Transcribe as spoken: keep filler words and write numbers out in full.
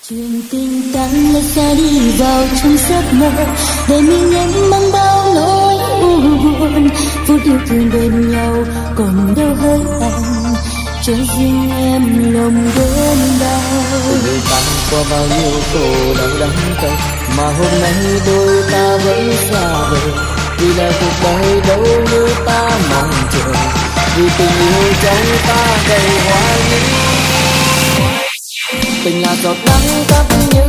chuyện tình tan lại xa đi vào trong giấc mơ, để mình em mang bao nỗi u buồn. Phút yêu thương bên nhau còn đâu hơi anh, cho riêng em lòng đớn đau. Người ta qua bao nhiêu khổ đau đắng cay, mà hôm nay đôi ta vẫn xa vời. Vì là cuộc đời đâu như ta mong chờ, vì tình yêu trong ta đầy hoài nghi. Tình là giọt nắng thắp